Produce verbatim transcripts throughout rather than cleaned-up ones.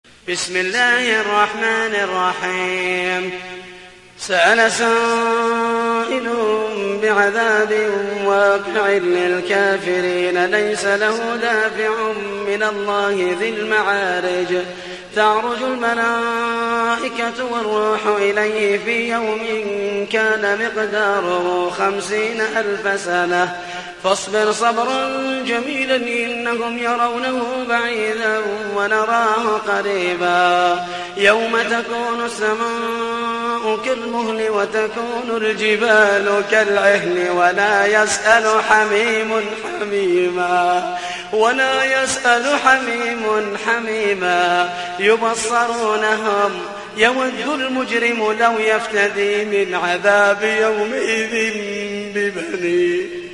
بسم الله الرحمن الرحيم. سأل سائل بعذاب واقع للكافرين ليس له دافع من الله ذي المعارج تعرج الملائكة والروح إليه في يوم كان مقداره خمسين ألف سنة فاصبر صبرا جميلا إنهم يرونه بعيدا ونراه قريبا يوم تكون السماء كالمهل وتكون الجبال كالعهن ولا يسأل حميم حميما ولا يسأل حميم حميما يبصرونهم يود المجرم لو يفتدي من عذاب يومئذ ببنيه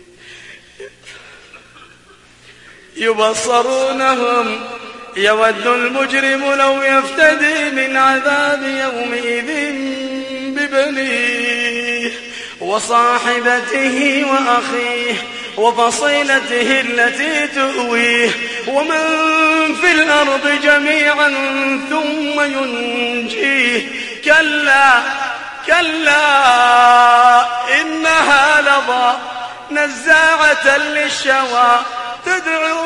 يبصرونهم يود المجرم لو يفتدي من عذاب يومئذ ببنيه وصاحبته وأخيه وفصيلته التي تؤويه ومن في الأرض جميعا ثم ينجيه كلا كلا إنها لظى نزاعة للشوى تدعو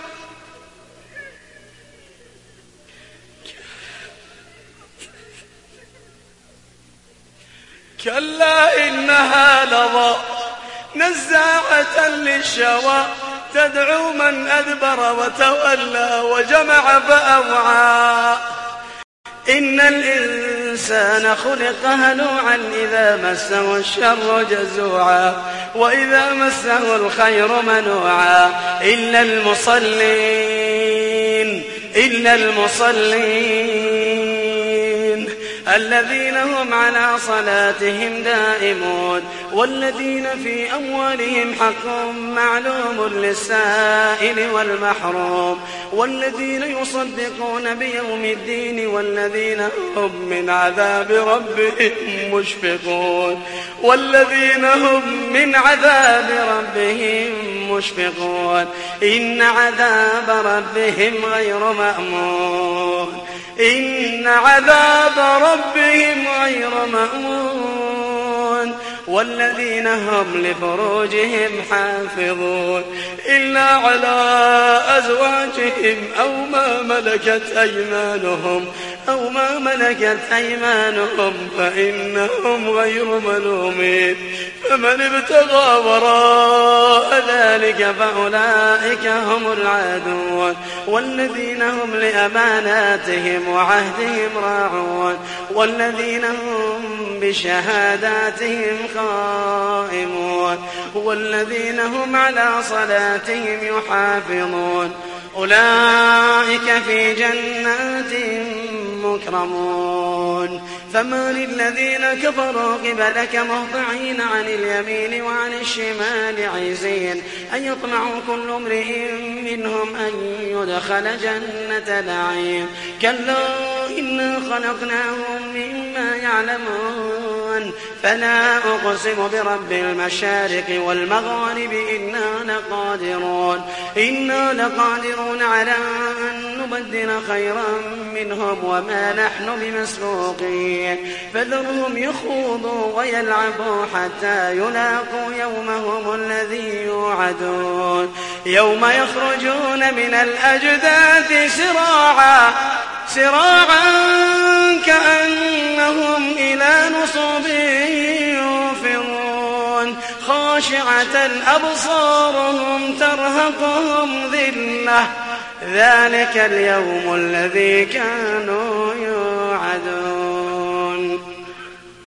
كلا إنها لظى نزاعة للشوى تدعو من أدبر وتولى وجمع فأوعى إن الإنسان خلق هلوعا إذا مسه الشر جزوعا وإذا مسه الخير منوعا إلا المصلين إلا المصلين الذين هم على صلاتهم دائمون والذين في أموالهم حق معلوم للسائل والمحروم والذين يصدقون بيوم الدين والذين هم من عذاب ربهم مشفقون والذين هم من عذاب ربهم مشفقون إن عذاب ربهم غير مأمون إن عذاب ربهم غير مأمون والذين هم لفروجهم حافظون إلا على أزواجهم أو ما ملكت أيمانهم أو ما ملكت أيمانهم فإنهم غير ملومين فمن ابتغى وراء ذلك فأولئك هم العادون والذين هم لأماناتهم وعهدهم راعون والذين هم بشهاداتهم قائمون والذين هم على صلاتهم يحافظون أولئك في جنات مكرمون فما للذين كفروا قبلك مهطعين عن اليمين وعن الشمال عزين أن يطمعوا كل امرئ منهم أن يدخل جنة نعيم كلا إنا خلقناهم مما يعلمون فلا أقسم برب المشارق والمغارب إنا لقادرون إنا لقادرون على أن نبدل خيرا منهم وما نحن بمسبوقين فذرهم يخوضوا ويلعبوا حتى يلاقوا يومهم الذي يوعدون يوم يخرجون من الأجداث سراعا سراعا كأنهم إلى نصب يوفضون خاشعة أبصارهم ترهقهم ذلة ذلك اليوم الذي كانوا يوعدون.